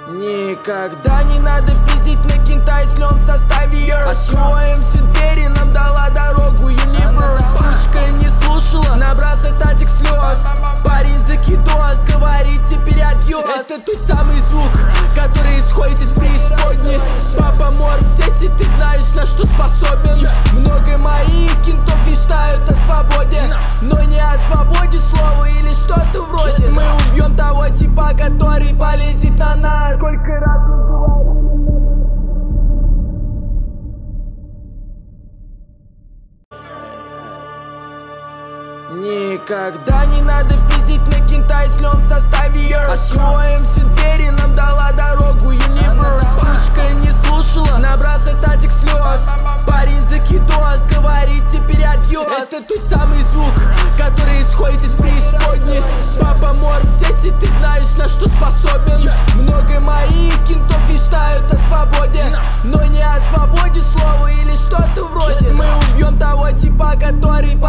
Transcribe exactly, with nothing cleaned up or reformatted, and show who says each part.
Speaker 1: Никогда не надо пиздить на кента, если он в составе Yours. Откроем все двери, нам дала дорогу Universe. Сучка не слушала, набрасывает татик слез. Парень закидос, говорит теперь адьос. Это тот самый звук, который исходит из преисподней. Папа мор здесь, и ты знаешь, на что способен. Много моих кентов мечтают о свободе, но не о свободе слова или что-то вроде. Мы убьем того типа, который полезет на нас. Сколько раз мы говорили. Никогда не надо пиздить на кента, если он в составе Yours. Откроем все двери, нам дала дорогу Universe. Сучка не слушала, набрасывает татик слез. Парень закидос, говорит теперь адьос. Это тот самый звук, который исходит из преисподней. Папа мор здесь, и ты знаешь, на что способен. Много моих кентов мечтают о свободе, но не о свободе слова или что-то вроде. Мы убьем того типа, который